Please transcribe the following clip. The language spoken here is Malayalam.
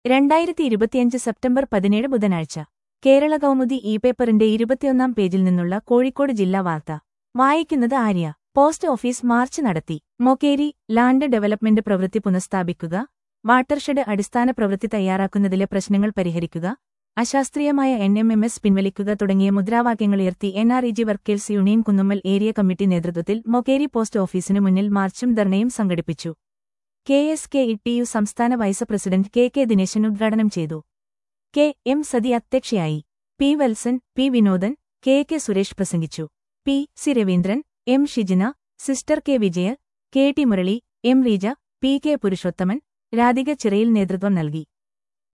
2025 സെപ്റ്റംബർ 17 ബുധനാഴ്ച കേരള കൗമുദി ഇ-പേപ്പറിന്റെ 21-ാം പേജിൽ നിന്നുള്ള കോഴിക്കോട് ജില്ലാ വാർത്ത വായിക്കുന്നത് ആര്യ. പോസ്റ്റ് ഓഫീസ് മാർച്ച് നടത്തി. മൊകേരി. ലാൻഡ് ഡെവലപ്മെന്റ് പ്രവൃത്തി പുനഃസ്ഥാപിക്കുക, വാട്ടർഷെഡ് അടിസ്ഥാന പ്രവൃത്തി തയ്യാറാക്കുന്നതിലെ പ്രശ്നങ്ങൾ പരിഹരിക്കുക, അശാസ്ത്രീയമായ NMMS പിൻവലിക്കുക തുടങ്ങിയ മുദ്രാവാക്യങ്ങളുയർത്തി NREG workers union Kunnummal area committee നേതൃത്വത്തിൽ മൊകേരി പോസ്റ്റ് ഓഫീസിനു മുന്നിൽ മാർച്ചും ധർണയും സംഘടിപ്പിച്ചു. KSKETU സംസ്ഥാന വൈസ് പ്രസിഡന്റ് KK ദിനേശൻ ഉദ്ഘാടനം ചെയ്തു. KM സതി അധ്യക്ഷയായി. P Valsan, P Vinodan, KK Suresh പ്രസംഗിച്ചു. PC Raveendran, M Shijina, sister K Vijaya, KT Murali, M Reeja, PK Purushothaman, Radhika Chirayil നേതൃത്വം നൽകി.